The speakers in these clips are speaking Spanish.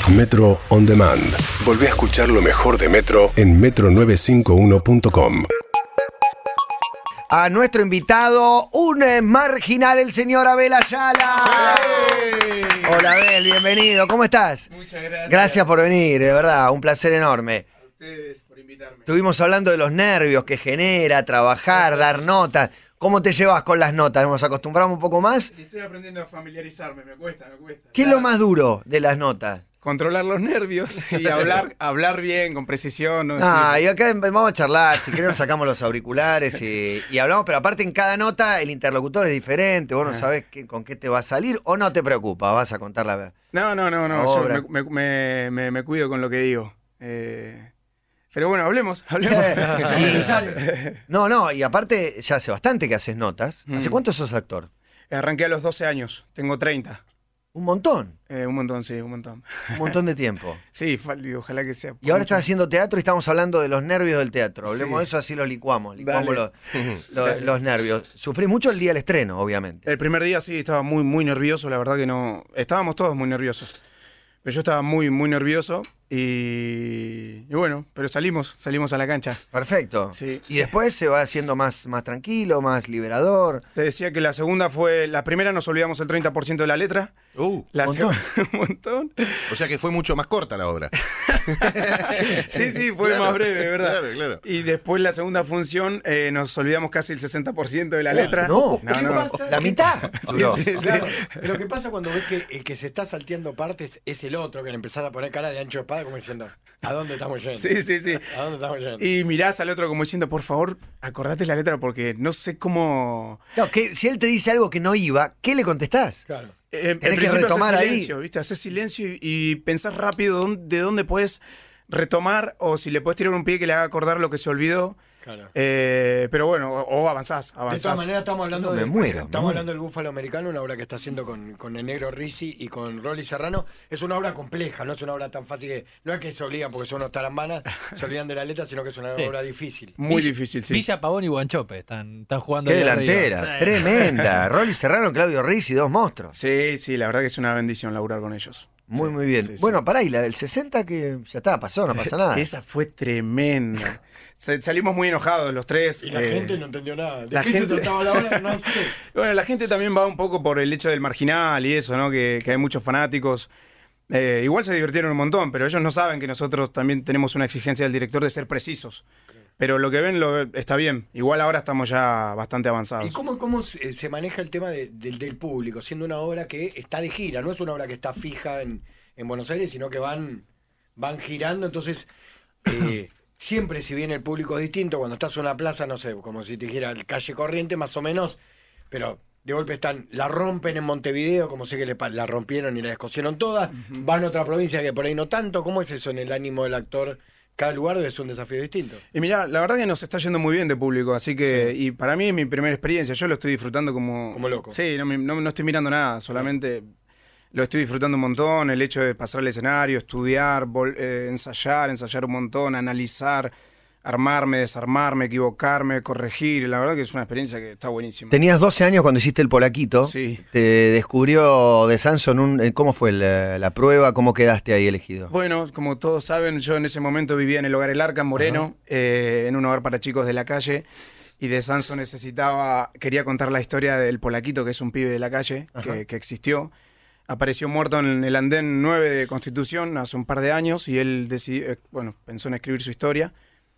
Metro On Demand. Volví a escuchar lo mejor de Metro en metro951.com. A nuestro invitado, un marginal, el señor Abel Ayala. ¡Hey! Hola Abel, bienvenido. ¿Cómo estás? Muchas gracias. Gracias por venir, de verdad, un placer enorme. A ustedes por invitarme. Estuvimos hablando de los nervios que genera trabajar, dar notas. ¿Cómo te llevas con las notas? ¿Nos acostumbramos un poco más? Estoy aprendiendo a familiarizarme, me cuesta. ¿Qué es lo más duro de las notas? Controlar los nervios y hablar bien, con precisión. ¿no? Y acá vamos a charlar, si queremos sacamos los auriculares y hablamos, pero aparte en cada nota el interlocutor es diferente, vos no sabés con qué te va a salir o no te preocupa, vas a contar la No, obra. yo me cuido con lo que digo. Pero bueno, hablemos. Y aparte ya hace bastante que haces notas. ¿Hace cuánto sos actor? Arranqué a los 12 años, tengo 30. Un montón. Un montón, sí, un montón. Un montón de tiempo. Sí, ojalá que sea. Y ahora estás haciendo teatro y estamos hablando de los nervios del teatro. Hablemos Sí. de eso, así lo licuamos Dale. los nervios. Sufrí mucho el día del estreno, obviamente. El primer día sí, estaba muy nervioso, la verdad que no. Estábamos todos muy nerviosos. Pero yo estaba muy nervioso y bueno, pero salimos a la cancha. Perfecto. Sí. Y después se va haciendo más tranquilo, más liberador. Te decía que la primera nos olvidamos el 30% de la letra. La montón. un montón. O sea que fue mucho más corta la obra. Sí, fue Claro, más breve, ¿verdad? Claro. Y después la segunda función nos olvidamos casi el 60% de la letra. No, ¿Qué pasa? la mitad. No. Claro, pero lo que pasa cuando ves que el que se está salteando partes es el otro, que le empezás a poner cara de ancho de espada como diciendo, ¿a dónde estamos yendo? Sí. ¿A dónde estamos yendo? Y mirás al otro como diciendo, por favor, acordate la letra porque no sé cómo... No, que si él te dice algo que no iba, ¿qué le contestás? Claro. En Tenés que principio retomar haces ahí. silencio, ¿viste? Haces silencio y pensás rápido de dónde puedes retomar o si le puedes tirar un pie que le haga acordar lo que se olvidó. Claro. Pero bueno, o avanzás. De todas maneras estamos hablando Me muero. Estamos hablando del Búfalo Americano, una obra que está haciendo con el Negro Rizzi y con Rolly Serrano. Es una obra compleja, no es una obra tan fácil que no es que se obligan porque son unos tarambanas, se olvidan de la letra, sino que es una obra difícil. Muy difícil, sí. Villa Pavón y Guanchope están jugando. Qué ahí delantera, arriba. Sí. tremenda. Rolly Serrano, Claudio Rizzi, dos monstruos. Sí, la verdad que es una bendición laburar con ellos. Muy bien. Sí. Bueno, pará, y la del 60 que ya está, pasó, no pasa nada. Esa fue tremenda. Salimos muy enojados los tres. Y la gente no entendió nada. ¿De la qué gente- se trataba la obra? No sé. Bueno, la gente también va un poco por el hecho del marginal y eso, ¿no? Que hay muchos fanáticos. Igual se divirtieron un montón, pero ellos no saben que nosotros también tenemos una exigencia del director de ser precisos. Pero lo que ven está bien. Igual ahora estamos ya bastante avanzados. ¿Y cómo se maneja el tema del público? Siendo una obra que está de gira, no es una obra que está fija en Buenos Aires, sino que van girando, entonces siempre si bien el público es distinto, cuando estás en una plaza, no sé, como si te dijera calle Corriente más o menos, pero de golpe la rompen en Montevideo, como sé que la rompieron y la descosieron todas, van a otra provincia que por ahí no tanto. ¿Cómo es eso en el ánimo del actor? Cada lugar debe ser un desafío distinto. Y mirá, la verdad que nos está yendo muy bien de público, así que, y para mí es mi primera experiencia, yo lo estoy disfrutando como loco. Sí, no estoy mirando nada, solamente lo estoy disfrutando un montón, el hecho de pasar al escenario, estudiar, ensayar un montón, analizar, armarme, desarmarme, equivocarme, corregir, la verdad que es una experiencia que está buenísima. Tenías 12 años cuando hiciste el Polaquito. Sí. Te descubrió de Sanson ¿cómo fue la prueba? ¿Cómo quedaste ahí elegido? Bueno, como todos saben, yo en ese momento vivía en el Hogar El Arca, en Moreno, en un hogar para chicos de la calle, y de Sanson quería contar la historia del Polaquito, que es un pibe de la calle, que existió. Apareció muerto en el andén 9 de Constitución hace un par de años, y él pensó en escribir su historia,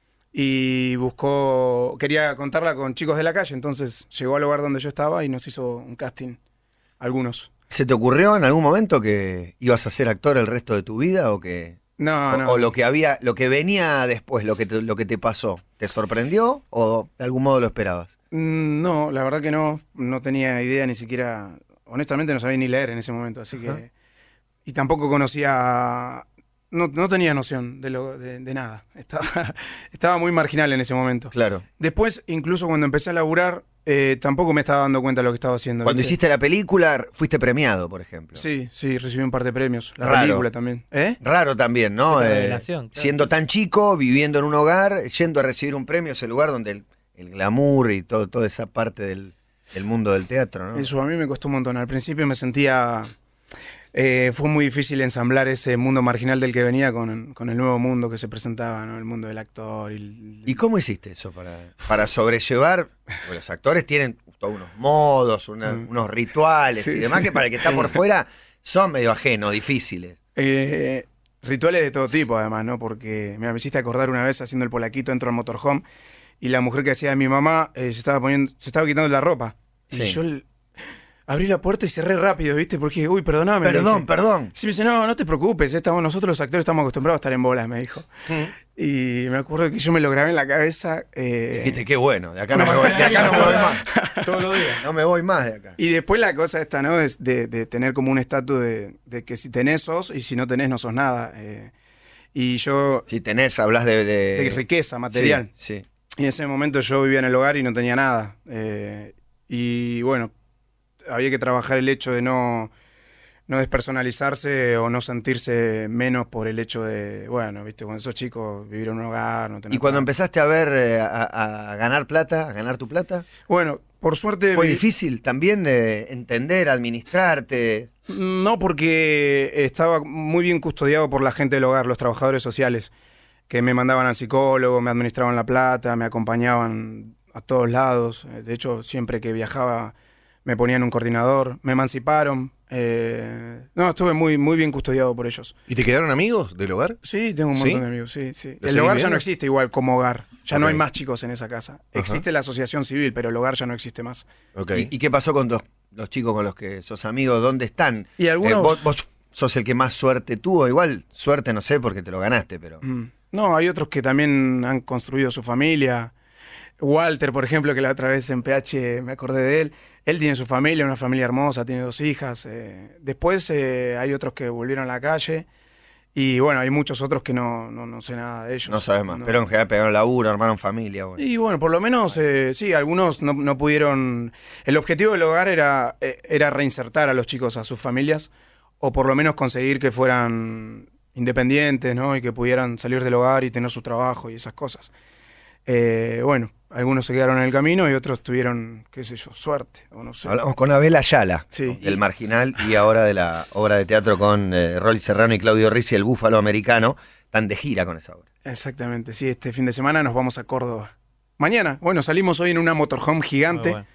y quería contarla con chicos de la calle, entonces llegó al lugar donde yo estaba y nos hizo un casting, algunos. ¿Se te ocurrió en algún momento que ibas a ser actor el resto de tu vida o que No. o lo que venía después, lo que te pasó, te sorprendió o de algún modo lo esperabas? No, la verdad que no tenía idea ni siquiera, honestamente no sabía ni leer en ese momento, así que, y tampoco conocía, no tenía noción de nada, estaba muy marginal en ese momento. Claro. Después, incluso cuando empecé a laburar, tampoco me estaba dando cuenta de lo que estaba haciendo. Cuando ¿viste? hiciste la película, fuiste premiado, por ejemplo. Sí, recibí un par de premios, la Raro. película también. Raro también, ¿no? Otra revelación, claro. Siendo tan chico, viviendo en un hogar, yendo a recibir un premio, ese lugar donde el glamour y toda esa parte del mundo del teatro, ¿no? Eso a mí me costó un montón. Al principio me sentía Fue muy difícil ensamblar ese mundo marginal del que venía con el nuevo mundo que se presentaba, ¿no? El mundo del actor. ¿Y cómo hiciste eso para sobrellevar? Porque los actores tienen todos unos modos, unos rituales Sí, y demás sí. que para el que está por fuera son medio ajenos, difíciles. Rituales de todo tipo, además, ¿no? Porque me hiciste acordar una vez haciendo el polaquito, entro al motorhome y la mujer que hacía de mi mamá se estaba quitando la ropa. Sí. Y yo abrí la puerta y cerré rápido, ¿viste? Porque, uy, perdóname. le Perdón, dije. perdón. Sí, me dice, no te preocupes, nosotros los actores estamos acostumbrados a estar en bolas, me dijo. Y me acuerdo que yo me lo grabé en la cabeza. Dijiste, qué bueno, de acá no me voy más. Todos los días. No me voy más de acá. Y después la cosa esta, ¿no? De tener como un estatus de que si tenés sos y si no tenés no sos nada. Y yo... Si tenés, hablas de de riqueza material. Sí. Y en ese momento yo vivía en el hogar y no tenía nada. Y bueno, había que trabajar el hecho de no despersonalizarse o no sentirse menos por el hecho de, bueno, viste, cuando sos chico, vivir en un hogar, no tener ¿Y cuando nada. empezaste a ver, a ganar plata, a ganar tu plata? Bueno, por suerte... ¿Fue difícil también entender, administrarte? No, porque estaba muy bien custodiado por la gente del hogar, los trabajadores sociales, que me mandaban al psicólogo, me administraban la plata, me acompañaban a todos lados. De hecho, siempre que viajaba me ponían un coordinador, me emanciparon. No, estuve muy, muy bien custodiado por ellos. ¿Y te quedaron amigos del hogar? Sí, tengo un ¿Sí? montón de amigos, sí. ¿Lo El seguís hogar ya viendo? no existe igual como hogar. Ya no Ok. hay más chicos en esa casa. Existe la asociación civil, pero el hogar ya no existe más. Ok. ¿Y qué pasó con los chicos con los que sos amigos? ¿Dónde están? Y algunos... Vos sos el que más suerte tuvo. Igual, suerte no sé porque te lo ganaste, pero... No, hay otros que también han construido su familia. Walter, por ejemplo, que la otra vez en PH me acordé de él. Él tiene su familia, una familia hermosa, tiene 2 hijas. Después hay otros que volvieron a la calle. Y bueno, hay muchos otros que no sé nada de ellos. No sabes más. No. Pero en general pegaron laburo, armaron familia. Bueno. Y bueno, por lo menos, sí, algunos no pudieron... El objetivo del hogar era reinsertar a los chicos a sus familias, o por lo menos conseguir que fueran independientes, ¿no? Y que pudieran salir del hogar y tener su trabajo y esas cosas. Bueno, algunos se quedaron en el camino y otros tuvieron, qué sé yo, suerte, o no sé. Hablamos con Abel Ayala, Sí. del Marginal, y ahora de la obra de teatro con Rolly Serrano y Claudio Rizzi, El Búfalo Americano. Están de gira con esa obra. Exactamente, sí, este fin de semana nos vamos a Córdoba. Mañana, bueno, salimos hoy en una motorhome gigante. Muy bueno.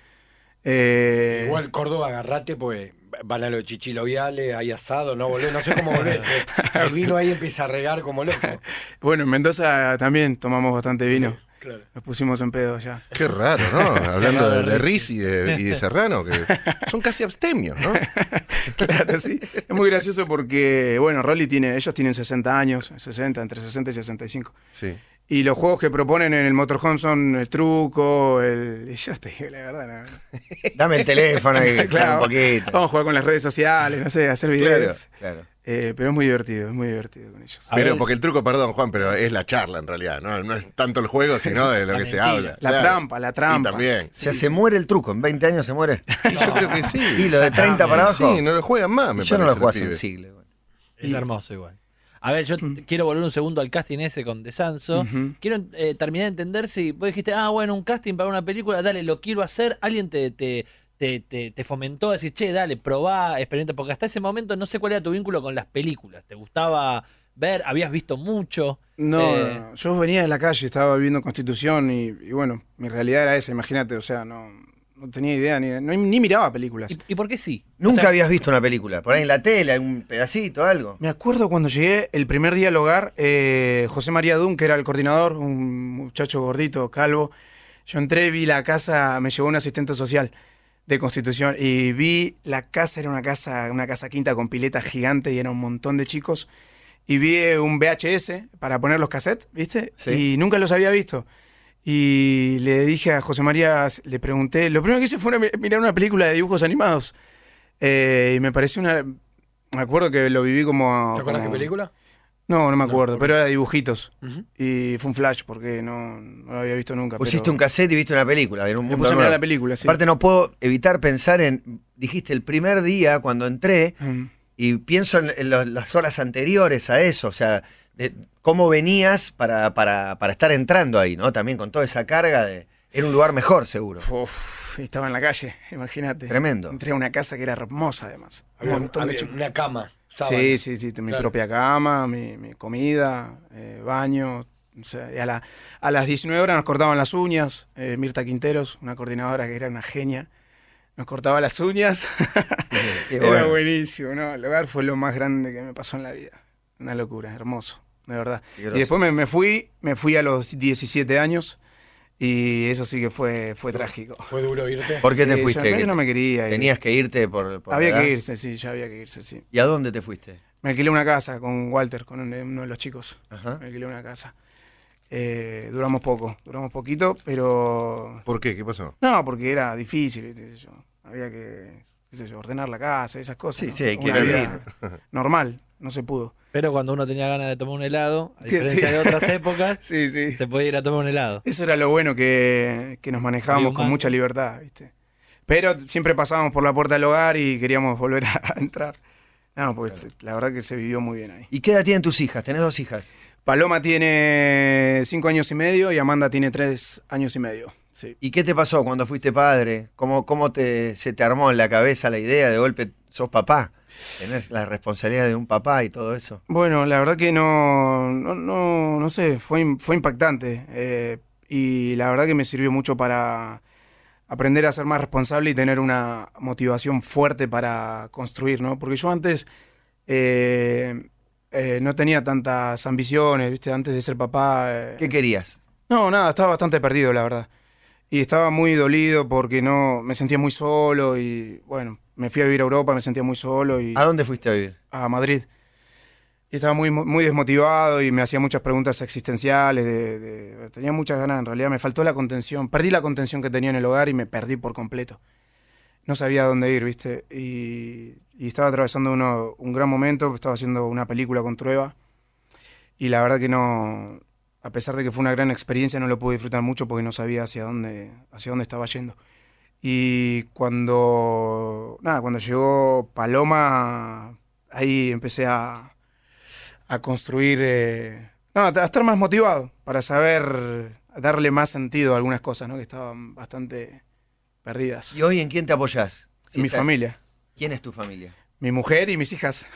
Igual Córdoba, agarrate, pues van a los chichiloviales, hay asado, no volvés, no sé cómo volvés. El vino ahí empieza a regar como loco. Bueno, en Mendoza también tomamos bastante vino. Claro. Nos pusimos en pedo ya. Qué raro, ¿no? Hablando raro, de Riz y de Serrano, que son casi abstemios, ¿no? Claro, sí. Es muy gracioso porque, bueno, ellos tienen 60 años, 60, entre 60 y 65. Sí. Y los juegos que proponen en el motorhome son el truco, y yo te digo la verdad, no. Dame el teléfono y Claro, un poquito. vamos a jugar con las redes sociales, no sé, hacer videos. Claro. Pero es muy divertido con ellos. A Pero ver. porque el truco, perdón, Juan, pero es la charla en realidad, ¿no? No es tanto el juego, sino de lo que se habla. La Claro. trampa. Y también. O sea, se muere el truco. En 20 años se muere. Y yo creo que sí. Y lo de 30 para abajo. Sí, no lo juegan más, me yo no parece. lo juego hace el un pibe. siglo. Igual. Es hermoso igual. A ver, yo quiero volver un segundo al casting ese con De Sanso. Ujú. Quiero terminar de entender si vos dijiste, bueno, un casting para una película, dale, lo quiero hacer. Alguien te fomentó a decir, che, dale, probá, experimenta, porque hasta ese momento no sé cuál era tu vínculo con las películas. ¿Te gustaba ver? ¿Habías visto mucho? No, yo venía de la calle, estaba viviendo Constitución y bueno, mi realidad era esa, imagínate, o sea, no tenía idea, ni miraba películas. ¿Y por qué sí? Nunca O sea, habías visto una película. Por ahí en la tele, algún pedacito, algo. Me acuerdo cuando llegué el primer día al hogar, José María Dun, que era el coordinador, un muchacho gordito, calvo. Yo entré, vi la casa, me llevó un asistente social de Constitución y vi la casa, era una casa quinta con pileta gigante y era un montón de chicos. Y vi un VHS para poner los cassettes, ¿viste? Sí. Y nunca los había visto. Y le dije a José María, le pregunté, lo primero que hice fue mirar una película de dibujos animados. Y me pareció me acuerdo que lo viví como... ¿Te acuerdas como- qué película? No me acuerdo, ¿por qué? pero era de dibujitos. Ujú. Y fue un flash porque no lo había visto nunca. Pusiste pero un cassette y viste una película. Era un Me mundo puse a mirar nuevo. la película, sí. Aparte no puedo evitar pensar en... Dijiste el primer día cuando entré Mm. y pienso en las horas anteriores a eso. O sea, de cómo venías para estar entrando ahí, ¿no? También con toda esa carga de Era un lugar mejor, seguro. Uf, estaba en la calle, imagínate. Tremendo. Entré a una casa que era hermosa, además. Un montón de Una cama. Sábana. Sí, mi Claro. propia cama, mi comida, baño. O sea, y a las 19 horas nos cortaban las uñas. Mirta Quinteros, una coordinadora que era una genia, nos cortaba las uñas. Qué Era bueno. buenísimo, ¿no? El lugar fue lo más grande que me pasó en la vida. Una locura, hermoso, de verdad. Qué Y groso. después me fui a los 17 años y eso sí que fue trágico. Fue duro irte. ¿Por qué te Sí, fuiste? yo no me quería ir. Tenías que irte por Había la edad. que irse, sí, ya había que irse, sí. ¿Y a dónde te fuiste? Me alquilé una casa con Walter, con uno de los chicos. Ajá. Me alquilé una casa. Duramos poquito, pero... ¿Por qué? ¿Qué pasó? No, porque era difícil, qué sé yo. Había que, qué sé yo, ordenar la casa, esas cosas. Sí, ¿no? sí, hay que Una vivir. vida normal, no se pudo. Pero cuando uno tenía ganas de tomar un helado, a Sí, diferencia sí. de otras épocas, Sí, sí. se podía ir a tomar un helado. Eso era lo bueno, que nos manejábamos con mango. mucha libertad, ¿viste? Pero siempre pasábamos por la puerta del hogar y queríamos volver a entrar. No, pues la verdad que se vivió muy bien ahí. ¿Y qué edad tienen tus hijas? ¿Tenés 2 hijas? Paloma tiene 5 años y medio y Amanda tiene 3 años y medio. Sí. ¿Y qué te pasó cuando fuiste padre? ¿Cómo se te armó en la cabeza la idea de golpe sos papá? Tenés la responsabilidad de un papá y todo eso. Bueno, la verdad que no sé, fue impactante. Y la verdad que me sirvió mucho para aprender a ser más responsable y tener una motivación fuerte para construir, ¿no? Porque yo antes no tenía tantas ambiciones, ¿viste? Antes de ser papá. ¿Qué querías? No, nada, estaba bastante perdido, la verdad. Y estaba muy dolido porque no me sentía muy solo y, bueno, me fui a vivir a Europa, me sentía muy solo y ¿A dónde fuiste a vivir? a Madrid. Y estaba muy desmotivado y me hacía muchas preguntas existenciales. Tenía muchas ganas, en realidad me faltó la contención. Perdí la contención que tenía en el hogar y me perdí por completo. No sabía a dónde ir, ¿viste? Y estaba atravesando un gran momento, estaba haciendo una película con Trueba. Y la verdad que no, a pesar de que fue una gran experiencia, no lo pude disfrutar mucho porque no sabía hacia dónde estaba yendo. Y cuando llegó Paloma, ahí empecé a construir, a estar más motivado para saber darle más sentido a algunas cosas, ¿no? Que estaban bastante perdidas. ¿Y hoy en quién te apoyás? En mi familia, ¿Quién es tu familia? mi mujer y mis hijas.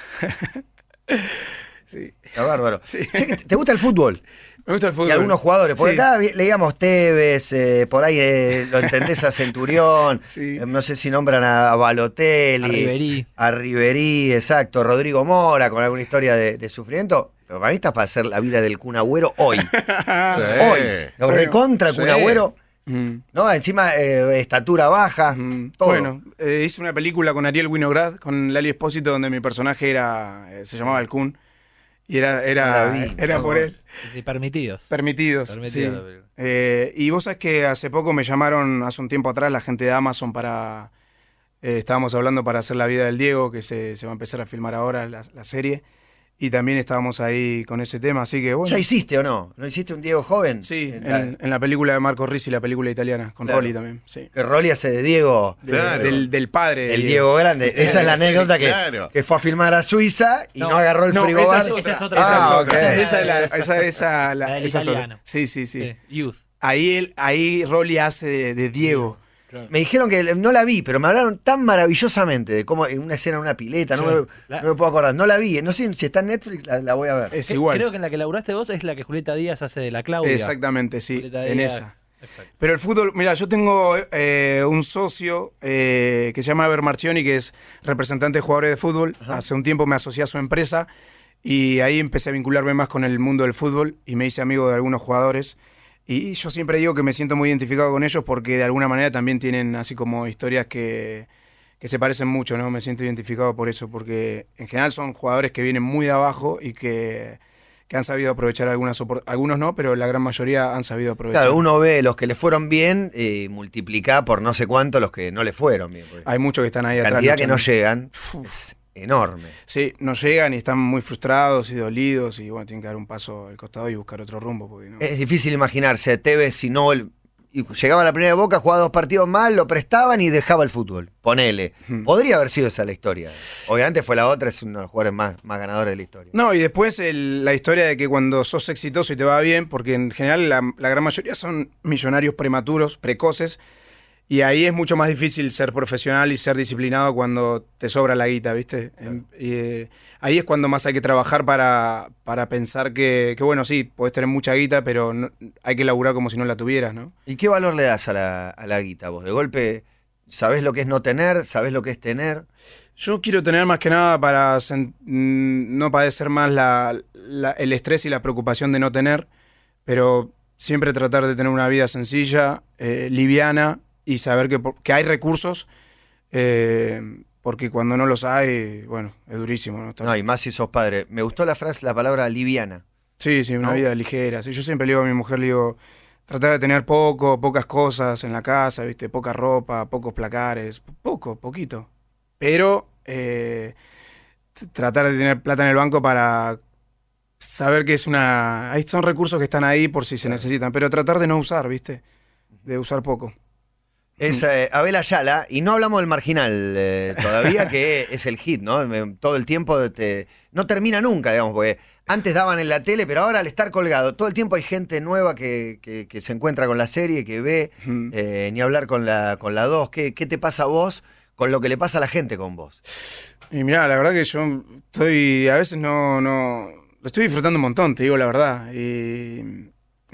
Sí. Está bárbaro. Sí. Che, ¿te gusta el fútbol? Me gusta el fútbol. Y algunos jugadores. Porque Sí. acá leíamos Tevez, por ahí lo entendés a Centurión. Sí. No sé si nombran a Balotelli. A Ribery. A Ribery, exacto. Rodrigo Mora, con alguna historia de sufrimiento. Pero para mí estás para hacer la vida del Kun Agüero hoy. Sí. Hoy. Lo Bueno, recontra sí. Kun Agüero. Mm. ¿No? Encima, estatura baja. Todo. Bueno, hice una película con Ariel Winograd, con Lali Espósito, donde mi personaje se llamaba el Kun. Y era Maravilla, por él. Sí, permitidos. Permitidos. Permitidos Sí. la película. Y vos sabés que hace poco me llamaron, hace un tiempo atrás, la gente de Amazon para... estábamos hablando para hacer La vida del Diego, que se va a empezar a filmar ahora la serie. Y también estábamos ahí con ese tema, así que bueno. ¿Ya hiciste o no? ¿No hiciste un Diego joven? Sí, En en la película de Marco Risi, la película italiana, con Claro. Rolly también. Sí. Que Rolly hace de Diego. Claro. Del padre. de El Diego Grande. Esa es la anécdota Claro. que fue a filmar a Suiza y no, agarró el No, frigobar. Esa es otra. Esa es Ah, otra. ok. Esa La del esa es otra. italiano. Sí. Sí, Youth. Ahí Rolly hace de Diego. Me dijeron que no la vi, pero me hablaron tan maravillosamente de cómo en una escena en una pileta, Sí. no me puedo acordar. No la vi, no sé si está en Netflix, la voy a ver. Es igual. Creo que en la que laburaste vos es la que Julieta Díaz hace de la Claudia. Exactamente, sí, Julieta en Díaz. esa. Exacto. Pero el fútbol, mira, yo tengo un socio que se llama Eber Marchioni, que es representante de jugadores de fútbol. Hace un tiempo me asocié a su empresa y ahí empecé a vincularme más con el mundo del fútbol y me hice amigo de algunos jugadores. Y yo siempre digo que me siento muy identificado con ellos porque de alguna manera también tienen así como historias que se parecen mucho, ¿no? Me siento identificado por eso, porque en general son jugadores que vienen muy de abajo y que han sabido aprovechar algunos no, pero la gran mayoría han sabido aprovechar. Claro, uno ve los que le fueron bien y multiplica por no sé cuánto los que no le fueron bien. porque Hay muchos que están ahí la atrás. cantidad que no luchando. llegan es enorme. Sí, no llegan y están muy frustrados y dolidos y bueno, tienen que dar un paso al costado y buscar otro rumbo. Porque no. Es difícil imaginarse a Tevez si no y llegaba a la primera de Boca, jugaba 2 partidos mal, lo prestaban y dejaba el fútbol. Ponele. Podría haber sido esa la historia. Obviamente fue la otra, es uno de los jugadores más ganadores de la historia. No, y después la historia de que cuando sos exitoso y te va bien, porque en general la gran mayoría son millonarios prematuros, precoces, y ahí es mucho más difícil ser profesional y ser disciplinado cuando te sobra la guita, ¿viste? Claro. Ahí es cuando más hay que trabajar para pensar que bueno, sí, podés tener mucha guita, pero hay que laburar como si no la tuvieras, ¿no? ¿Y qué valor le das a la guita vos? De golpe, ¿sabés lo que es no tener? ¿Sabés lo que es tener? Yo quiero tener más que nada para no padecer más el estrés y la preocupación de no tener, pero siempre tratar de tener una vida sencilla, liviana, y saber que hay recursos, porque cuando no los hay, bueno, es durísimo, ¿no? No, y más si sos padre. Me gustó la palabra liviana. Sí, una ¿no? vida ligera. Sí, yo siempre le digo a mi mujer, le digo, tratar de tener pocas cosas en la casa, ¿viste? Poca ropa, pocos placares, poquito. Pero tratar de tener plata en el banco para saber que son recursos que están ahí por si se necesitan, pero tratar de no usar, ¿viste? De usar poco. Es Abel Ayala, y no hablamos del Marginal todavía, que es el hit, ¿no? Todo el tiempo no termina nunca, digamos, porque antes daban en la tele, pero ahora al estar colgado, todo el tiempo hay gente nueva que se encuentra con la serie, que ve, ni hablar con la 2. ¿Qué te pasa a vos con lo que le pasa a la gente con vos? Y mirá, la verdad que yo a veces no, lo estoy disfrutando un montón, te digo la verdad, y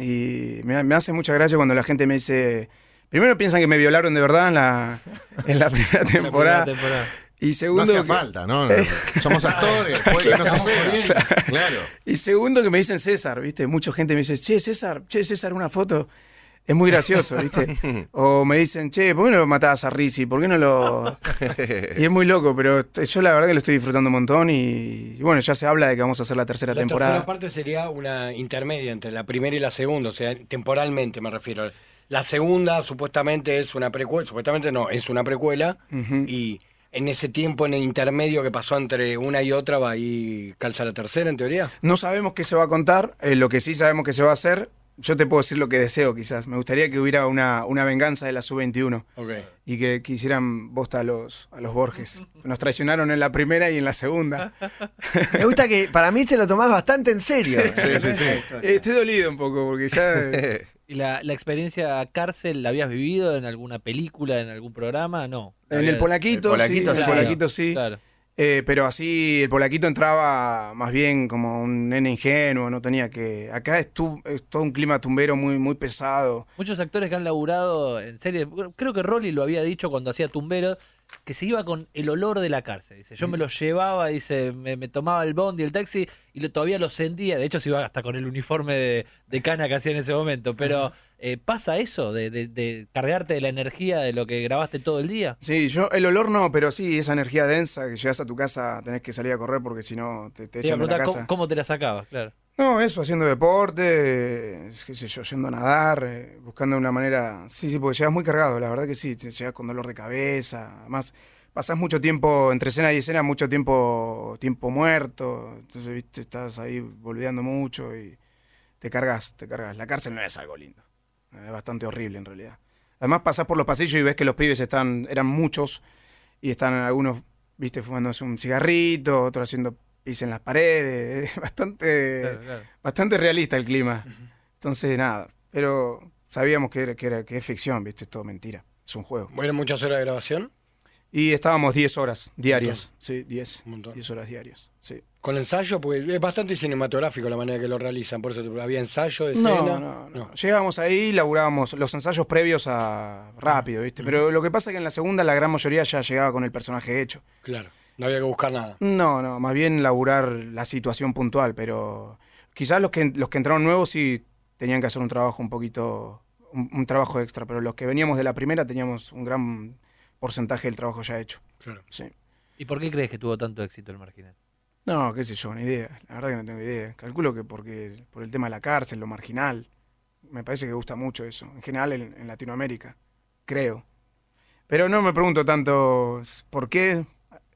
me hace mucha gracia cuando la gente me dice... Primero piensan que me violaron de verdad en la primera temporada. Y No segundo, hacía falta, ¿no? Somos actores, puede que no suceda. Claro. Y segundo que me dicen César, ¿viste? Mucha gente me dice, che, César, una foto. Es muy gracioso, ¿viste? O me dicen, che, ¿por qué no lo matabas a Rizzi? ¿Por qué no lo...? Y es muy loco, pero yo la verdad que lo estoy disfrutando un montón y bueno, ya se habla de que vamos a hacer la tercera temporada. La tercera parte sería una intermedia entre la primera y la segunda, o sea, temporalmente me refiero. La segunda supuestamente es una precuela, supuestamente no, es una precuela, y en ese tiempo, en el intermedio que pasó entre una y otra, va ahí calza la tercera, en teoría. No sabemos qué se va a contar, lo que sí sabemos que se va a hacer, yo te puedo decir lo que deseo quizás, me gustaría que hubiera una venganza de la Sub-21 y que hicieran bosta a los Borges. Nos traicionaron en la primera y en la segunda. Me gusta que para mí se lo tomás bastante en serio. Sí. Estoy dolido un poco porque ya... ¿Y la experiencia cárcel la habías vivido en alguna película, en algún programa? No. En el Polaquito, sí. Claro. Pero así el Polaquito entraba más bien como un nene ingenuo, no tenía que... Acá es todo un clima tumbero muy, muy pesado. Muchos actores que han laburado en series, creo que Rolly lo había dicho cuando hacía Tumbero, que se iba con el olor de la cárcel. Dice, yo me lo llevaba, dice, me tomaba el bondi, el taxi, y todavía lo sentía. De hecho, se iba hasta con el uniforme de cana que hacía en ese momento. Pero ¿pasa eso de cargarte de la energía de lo que grabaste todo el día? Sí, el olor no, pero sí, esa energía densa que llegas a tu casa, tenés que salir a correr porque si no te echan de la casa. ¿Cómo te la sacabas? Claro. No, eso, haciendo deporte, qué sé yo, yendo a nadar, buscando una manera... Sí, porque llegas muy cargado, la verdad que sí, llegas con dolor de cabeza, además pasás mucho tiempo, entre escena y escena, mucho tiempo muerto, entonces, viste, estás ahí boludeando mucho y te cargas. La cárcel no es algo lindo, es bastante horrible en realidad. Además pasás por los pasillos y ves que los pibes eran muchos y están algunos, viste, fumándose un cigarrito, otros haciendo... pis en las paredes, bastante realista el clima. Entonces, nada, pero sabíamos que es ficción, ¿viste? Es todo mentira, es un juego. ¿Fueron muchas horas de grabación? Y estábamos 10 horas diarias, sí, 10 horas diarias, sí. ¿Con ensayo? Porque es bastante cinematográfico la manera que lo realizan, por eso había ensayo de escena. No. Llegábamos ahí, laburábamos los ensayos previos a rápido, ¿viste? Pero lo que pasa es que en la segunda la gran mayoría ya llegaba con el personaje hecho. Claro. No había que buscar nada. No, más bien laburar la situación puntual, pero quizás los que entraron nuevos sí tenían que hacer un trabajo un poquito, un trabajo extra, pero los que veníamos de la primera teníamos un gran porcentaje del trabajo ya hecho. Claro. Sí. ¿Y por qué crees que tuvo tanto éxito el Marginal? No, qué sé yo, ni idea. La verdad que no tengo idea. Calculo que por el tema de la cárcel, lo marginal. Me parece que gusta mucho eso. En general en Latinoamérica, creo. Pero no me pregunto tanto por qué.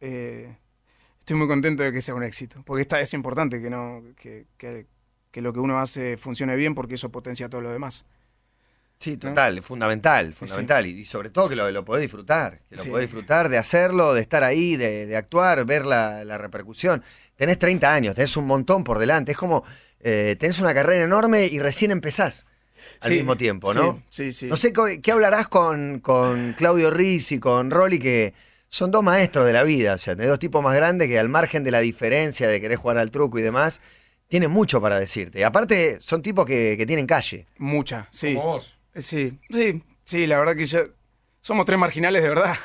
Estoy muy contento de que sea un éxito, porque es importante que lo que uno hace funcione bien, porque eso potencia todo lo demás. Sí, total, fundamental. Y sobre todo que lo podés disfrutar, Sí. podés disfrutar de hacerlo, de estar ahí, de actuar, ver la repercusión. Tenés 30 años, tenés un montón por delante, es como tenés una carrera enorme y recién empezás al Sí, mismo tiempo, ¿no? Sí, sí. No sé qué hablarás con Claudio Riz y con Rolly, que son dos maestros de la vida, o sea, tenés dos tipos más grandes que al margen de la diferencia de querer jugar al truco y demás, tienen mucho para decirte. Y aparte son tipos que tienen calle. Mucha, sí. Como vos. Sí, la verdad que somos tres marginales de verdad.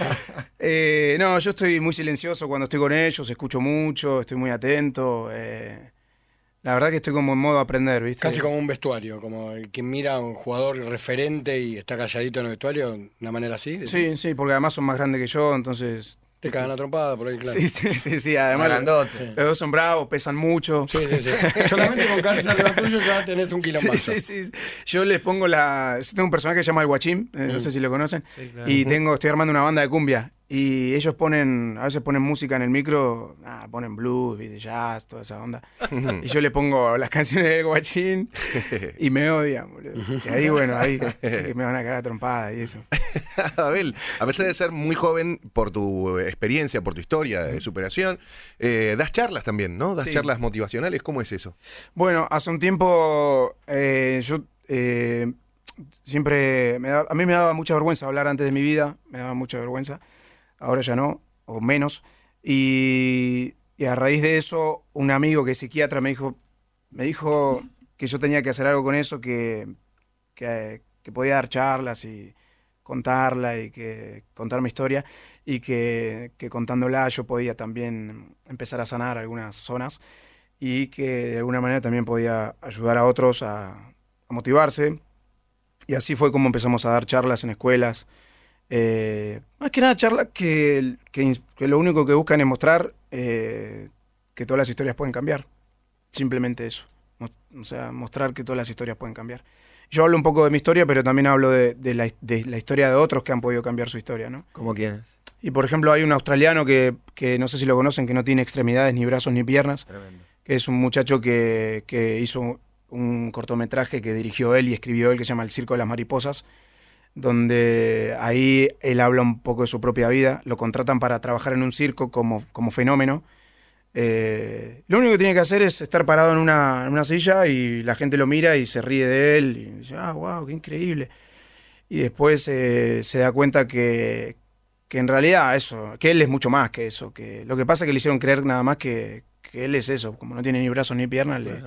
No, yo estoy muy silencioso cuando estoy con ellos, escucho mucho, estoy muy atento. La verdad que estoy como en modo aprender, ¿viste? Casi como un vestuario, como el que mira a un jugador referente y está calladito en el vestuario, de una manera así. Sí, porque además son más grandes que yo, entonces... Te cagan a trompada por ahí, claro. Sí, además Grandote. los dos son bravos, pesan mucho. Sí. Solamente con caerse arriba tuyo ya tenés un quilombazo. Sí. Yo les pongo yo tengo un personaje que se llama El Guachín, no sé si lo conocen, Sí, claro. y estoy armando una banda de cumbia. Y ellos a veces ponen música en el micro, ponen blues, ¿viste? Jazz, toda esa onda. Y yo le pongo las canciones del Guachín y me odian, boludo. Y ahí, bueno, ahí sí que me van a cagar a trompada y eso. Abel, a pesar de ser muy joven por tu experiencia, por tu historia de superación, das charlas también, ¿no? Das Sí. charlas motivacionales, ¿cómo es eso? Bueno, hace un tiempo yo siempre... a mí me daba mucha vergüenza hablar antes de mi vida, me daba mucha vergüenza. Ahora ya no, o menos. Y a raíz de eso, un amigo que es psiquiatra me dijo que yo tenía que hacer algo con eso, que podía dar charlas y contarla y que contar mi historia y que contándola yo podía también empezar a sanar algunas zonas y que de alguna manera también podía ayudar a otros a motivarse. Y así fue como empezamos a dar charlas en escuelas. Más que nada charlas que lo único que buscan es mostrar que todas las historias pueden cambiar. Simplemente eso. O sea, mostrar que todas las historias pueden cambiar. Yo hablo un poco de mi historia, pero también hablo de la historia de otros que han podido cambiar su historia, ¿no? ¿Cómo quiénes? Y por ejemplo hay un australiano que no sé si lo conocen, que no tiene extremidades, ni brazos, ni piernas, Tremendo. que es un muchacho que hizo un cortometraje que dirigió él y escribió él, que se llama El Circo de las Mariposas, donde ahí él habla un poco de su propia vida, lo contratan para trabajar en un circo como fenómeno. Lo único que tiene que hacer es estar parado en una silla y la gente lo mira y se ríe de él y dice, wow, qué increíble. Y después se da cuenta que en realidad que él es mucho más que eso, que lo que pasa es que le hicieron creer nada más que él es eso, como no tiene ni brazos ni piernas. Claro.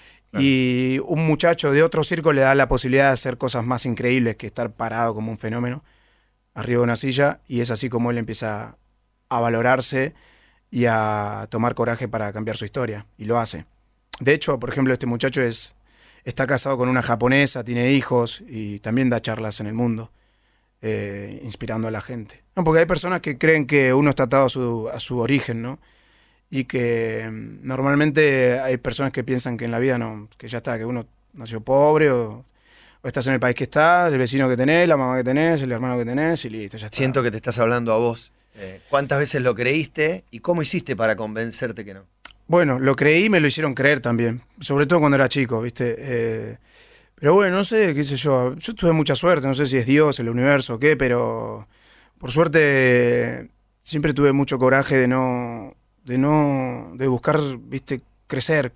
Y un muchacho de otro circo le da la posibilidad de hacer cosas más increíbles que estar parado como un fenómeno arriba de una silla, y es así como él empieza a valorarse y a tomar coraje para cambiar su historia, y lo hace. De hecho, por ejemplo, este muchacho está casado con una japonesa, tiene hijos y también da charlas en el mundo, inspirando a la gente. No, porque hay personas que creen que uno está atado a su origen, ¿no? Y que normalmente hay personas que piensan que en la vida no, que ya está, que uno nació pobre o estás en el país que estás, el vecino que tenés, la mamá que tenés, el hermano que tenés y listo, ya está. Siento que te estás hablando a vos. ¿Cuántas veces lo creíste y cómo hiciste para convencerte que no? Bueno, lo creí y me lo hicieron creer también, sobre todo cuando era chico, ¿viste? Pero bueno, no sé, qué sé yo tuve mucha suerte, no sé si es Dios, el universo o qué, pero por suerte siempre tuve mucho coraje de buscar, ¿viste? Crecer.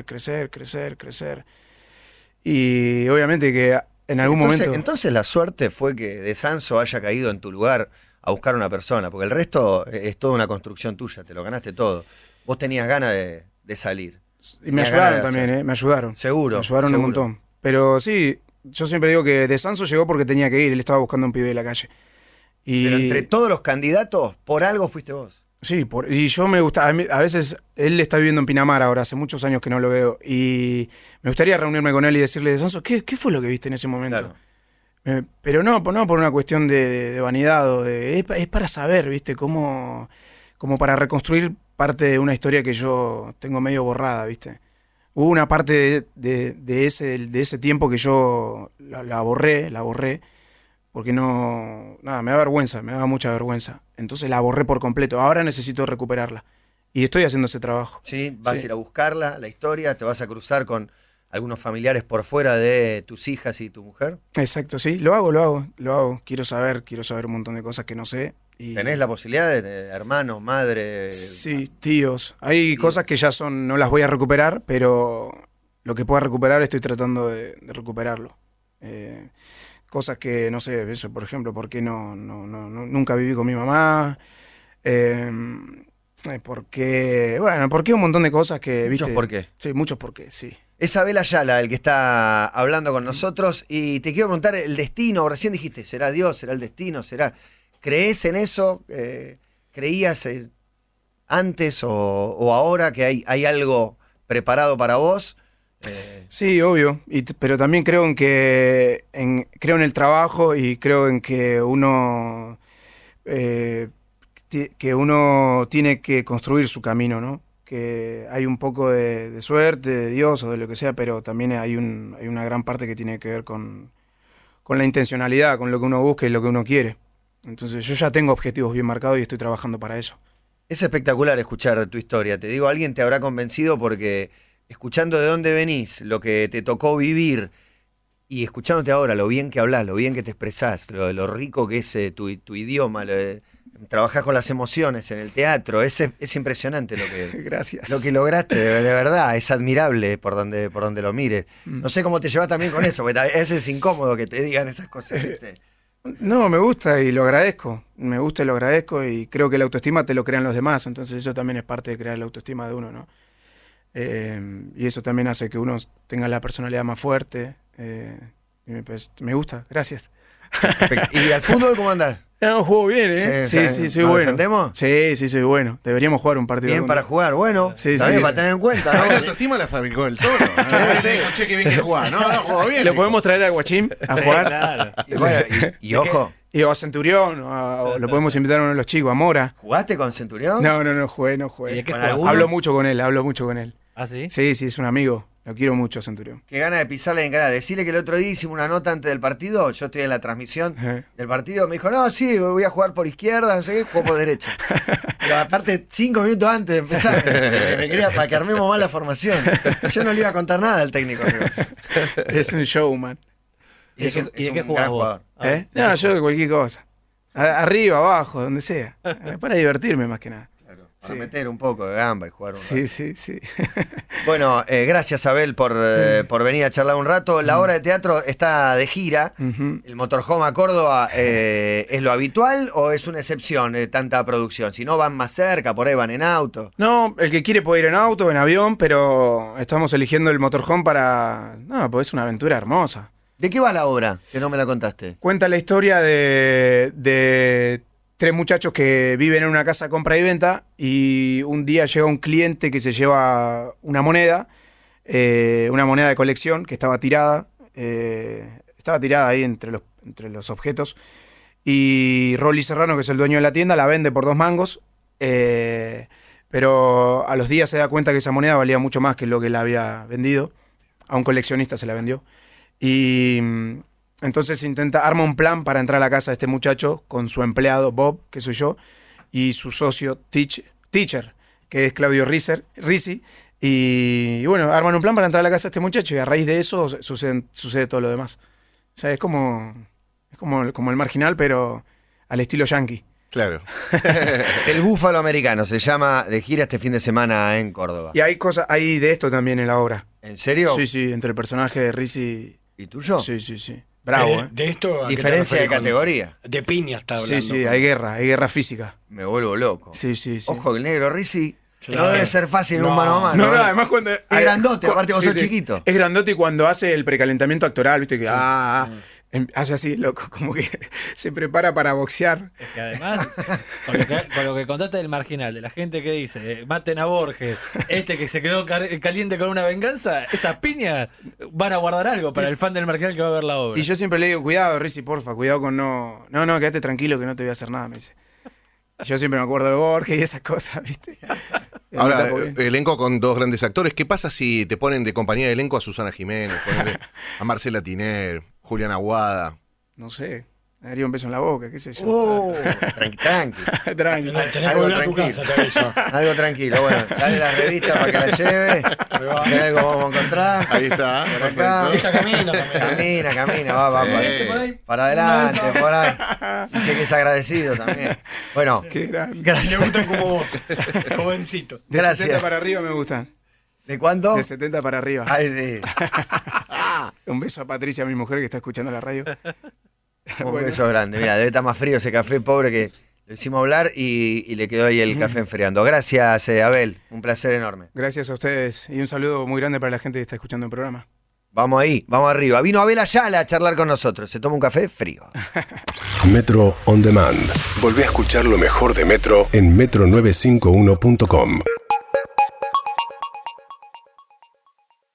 Y obviamente que en algún momento... Entonces la suerte fue que De Sanso haya caído en tu lugar a buscar una persona, porque el resto es toda una construcción tuya, te lo ganaste todo. Vos tenías ganas de salir. Y me Tenías ayudaron ganas de también, hacer. me ayudaron. Seguro. Me ayudaron seguro. un montón. Pero sí, yo siempre digo que De Sanso llegó porque tenía que ir, él estaba buscando un pibe de la calle. Y Pero entre todos los candidatos, por algo fuiste vos. sí, y yo me gusta, a veces él está viviendo en Pinamar ahora, hace muchos años que no lo veo, y me gustaría reunirme con él y decirle, De Sanso, ¿qué fue lo que viste en ese momento? Claro. Pero no por una cuestión de vanidad, es para saber, ¿viste? Como para reconstruir parte de una historia que yo tengo medio borrada, ¿viste? Hubo una parte de ese tiempo que yo la borré, porque me da mucha vergüenza. Entonces la borré por completo. Ahora necesito recuperarla. Y estoy haciendo ese trabajo. ¿Sí? Vas Sí. a ir a buscarla, la historia, te vas a cruzar con algunos familiares por fuera de tus hijas y tu mujer? Exacto, sí, lo hago. Quiero saber un montón de cosas que no sé. Y ¿Tenés la posibilidad de hermanos, madre? sí, tíos. Hay cosas que ya no las voy a recuperar, pero lo que pueda recuperar estoy tratando de recuperarlo. Cosas que, no sé, eso, por ejemplo, ¿por qué nunca viví con mi mamá? ¿Por qué un montón de cosas que, Muchos viste? por qué. Sí, muchos por qué, sí. Es Abel Ayala el que está hablando con nosotros y te quiero preguntar el destino. Recién dijiste, ¿será Dios? ¿Será el destino? ¿Crees en eso? ¿Creías antes o ahora que hay algo preparado para vos? Sí, obvio, pero también creo creo en el trabajo y creo en que uno tiene que construir su camino, ¿no? Que hay un poco de suerte, de Dios o de lo que sea, pero también hay una gran parte que tiene que ver con la intencionalidad, con lo que uno busca y lo que uno quiere. Entonces yo ya tengo objetivos bien marcados y estoy trabajando para eso. Es espectacular escuchar tu historia. Te digo, alguien te habrá convencido porque escuchando de dónde venís, lo que te tocó vivir y escuchándote ahora, lo bien que hablás, lo bien que te expresás, lo rico que es tu idioma, trabajás con las emociones en el teatro, es impresionante Gracias. lo que lograste, de verdad, es admirable por donde lo mires. No sé cómo te llevas también con eso, porque a veces es incómodo que te digan esas cosas, ¿viste? No, me gusta y lo agradezco. Me gusta y lo agradezco y creo que la autoestima te lo crean los demás, entonces eso también es parte de crear la autoestima de uno, ¿no? Y eso también hace que uno tenga la personalidad más fuerte. Pues, me gusta, gracias. ¿Y al fútbol cómo andás? No, juego bien, ¿eh? Sí, soy ¿Nos bueno. defendemos? Sí, soy bueno. Deberíamos jugar un partido. Bien para jugar, bueno. Sí, también sí. para tener en cuenta, La ¿no? autoestima la fabricó él solo. Che, qué bien que jugaba. No, jugó bien. ¿Lo podemos traer al Guachín a jugar? Claro. Y, bueno, y ojo, Y o a Centurión, o lo podemos invitar a uno de los chicos, a Mora. ¿jugaste con Centurión? No jugué. ¿Y de qué ¿Con jugás? alguno? Hablo mucho con él. ¿Ah, sí? Sí, es un amigo. Lo quiero mucho, Centurión. Qué gana de pisarle en cara. Decirle que el otro día hicimos una nota antes del partido. Yo estoy en la transmisión Ajá. del partido. Me dijo, no, sí, voy a jugar por izquierda, no sé qué, juego por derecha. Pero aparte, 5 minutos antes de empezar, me quería para que armemos mal la formación. Yo no le iba a contar nada al técnico. Amigo. Es un showman. ¿Y de qué un jugás gran vos? jugador. ¿Eh? No, yo de cualquier cosa. Arriba, abajo, donde sea. Para divertirme más que nada. Claro, para Sí. meter un poco de gamba y jugar un rato. Sí. Bueno, gracias Abel por venir a charlar un rato. La obra de teatro está de gira. Ujú. ¿El Motorhome a Córdoba es lo habitual o es una excepción tanta producción? Si no van más cerca, por ahí van en auto. No, el que quiere puede ir en auto, en avión, pero estamos eligiendo el motorhome para... No, pues es una aventura hermosa. ¿De qué va la obra? Que no me la contaste. Cuenta la historia de 3 muchachos que viven en una casa compra y venta y un día llega un cliente que se lleva una moneda de colección que estaba tirada ahí entre los objetos y Rolly Serrano, que es el dueño de la tienda, la vende por 2 mangos, pero a los días se da cuenta que esa moneda valía mucho más que lo que la había vendido, a un coleccionista se la vendió. Y entonces arma un plan para entrar a la casa de este muchacho con su empleado Bob, que soy yo, y su socio Teacher, que es Claudio Risi. Y bueno, arman un plan para entrar a la casa de este muchacho y a raíz de eso sucede todo lo demás. O sea, es como el Marginal, pero al estilo yankee. Claro. El Búfalo Americano se llama de gira este fin de semana en Córdoba. Y hay de esto también en la obra. ¿En serio? Sí, entre el personaje de Risi. ¿Y tuyo? Sí. Bravo, ¿eh? De esto. ¿a qué te Diferencia de referís con- categoría. De piña está hablando. Sí, hay guerra física. Me vuelvo loco. Sí. Ojo, el negro Risi Sí. no debe ser fácil en un No. mano a mano. No, ¿eh? además cuando... Es grandote, aparte vos sos chiquito. Es grandote y cuando hace el precalentamiento actoral, viste que hace así, loco, como que se prepara para boxear. Es que además, con lo que contaste del Marginal, de la gente que dice, maten a Borges, que se quedó caliente con una venganza, esas piñas van a guardar algo para el fan del Marginal que va a ver la obra. Y yo siempre le digo, cuidado, Rizzi, porfa, cuidado con no, quédate tranquilo que no te voy a hacer nada, me dice. Y yo siempre me acuerdo de Borges y esas cosas, viste. Ahora, elenco con 2 grandes actores. ¿Qué pasa si te ponen de compañía de elenco a Susana Jiménez, ponele a Marcela Tiner, Julián Aguada? No sé. Me daría un beso en la boca, qué sé yo. Tranqui, tranqui. Tranqui. Tenés que Algo volver a tu tranquilo. casa, te aviso. Algo tranquilo. Bueno, dale la revista para que la lleve. Si algo vamos a encontrar. Ahí está. Por acá. Perfecto. Esta camina también. Camina, va, Sí. para adelante, por ahí. Dice que es agradecido también. Bueno, Qué grande. Me gracias. gustan como vos, jovencito. De Gracias. 70 para arriba me gustan. ¿De cuánto? De 70 para arriba. Ay, sí. Un beso a Patricia, mi mujer, que está escuchando la radio. Un Bueno. beso grande. Mira, debe estar más frío ese café, pobre, que lo hicimos hablar y le quedó ahí el café enfriando. Gracias, Abel. Un placer enorme. Gracias a ustedes y un saludo muy grande para la gente que está escuchando el programa. Vamos ahí, vamos arriba. Vino Abel Ayala a charlar con nosotros. Se toma un café frío. Metro On Demand. Volvé a escuchar lo mejor de Metro en metro951.com.